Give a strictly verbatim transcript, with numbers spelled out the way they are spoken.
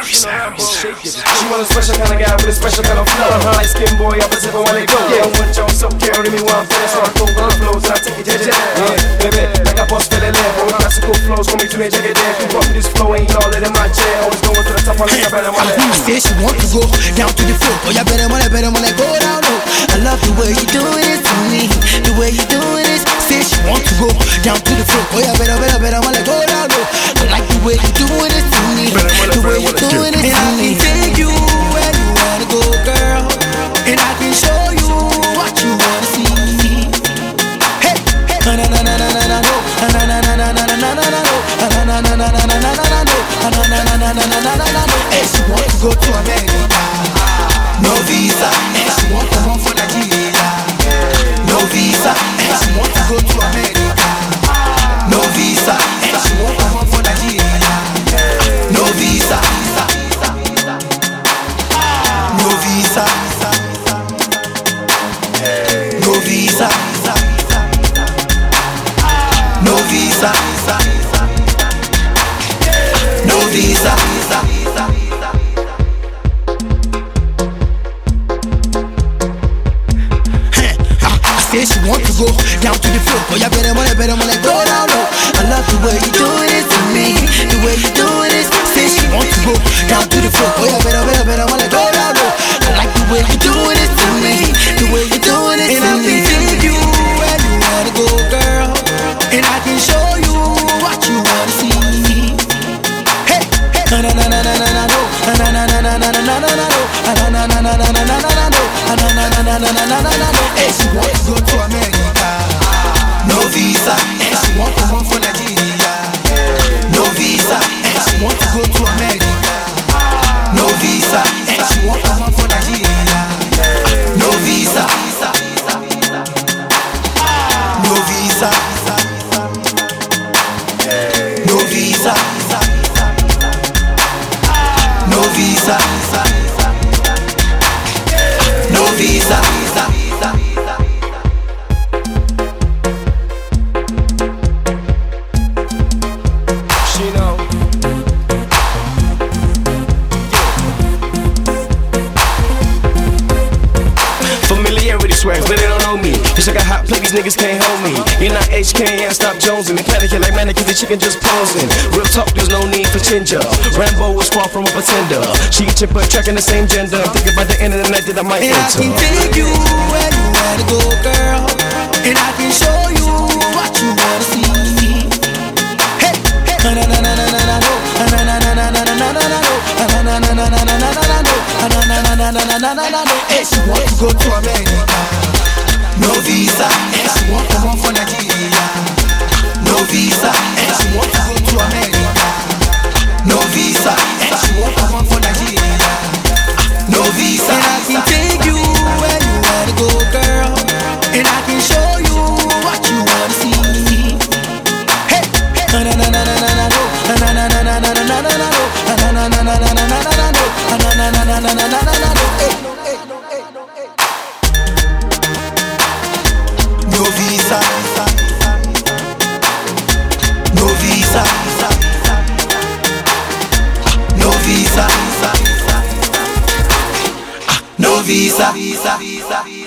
She want a special kind of guy with a special kind of flow. Light skin boy, I was ever wanna go. Yeah, I want y'all so carry me while I'm finished. So I go on the flows and I take it to the yeah, baby, like I boss feeling there. With classical flows, call me to the jacket there. If you rock this flow, ain't all it in my chair. Always going to the top, I like I better wanna. I said she want to go down to the floor. Oh, you better wanna, better wanna go down low. I love the way you doing it to me. The way you doing it. Say she want to go down to the floor. Oh, you better, better, better wanna go down low. I like the way you doing it to me. The way you doing it to me. And I can take you where you wanna go, girl. And I can show you what you wanna see. Hey, hey, na na na na na na no, na na na na na na na na no, na na na na na na na na na no, na na na na na na na na na no. Hey, she want to go to America, no visa. Hey, she want to come for Nigeria, no visa. Hey, she want to go to America, no visa. Hey, she want to come for Nigeria, no visa. No visa, no visa, no visa, no visa. I said she want to go down to the floor. Oh, you better wanna, better wanna go down low. I love the way you doing it to me, the way you doing it. Say she want to go down to the floor. Oh, you better, better, better wanna go down low. I like the way you doing it to me, the way you doing it to me. And I can take you where you wanna go, girl. And I can show you what you wanna see. Hey, hey, na na na na na na na no, na na na na na na na na no, na na na na na na na na na no, na na na na na na na na na no. Hey, she want to go to America, no visa. Hey, she want to come for Nigeria, no visa. Hey, she want to go to America, no visa. Hey, she want to come for Nigeria, no visa. No visa, no visa, no visa, no visa. She know. Familiarity swags, but they don't know me. Cause I got hot play, these niggas can't hold me. You're not H K, ain't stop jonesing. They panicking like mannequins, the chicken just posing. Real talk, there's no need for ginger. Rambo is far from a pretender. She get your butt tracking the same gender. Think about the end of the night that I might and enter. And I can take you where you wanna go, girl. And I can show you what you wanna see. Hey, hey, na na na na na na no, na na na na na na na na no, na na na na na na na na na no, na na na na na na na na na no. Hey, she want to go to America, no visa. Hey, she want to come for Nigeria, no visa. Hey, she want to go to America, no visa. Hey, she want to come for Nigeria, no visa. And I can take you where you wanna go, girl. And I can show you what you wanna see. Hey, na na na na na na no, na na na na na na na na no, na na na na na na na na na no, na na na na na na na na no. No visa, no visa, no visa, no visa, visa, visa.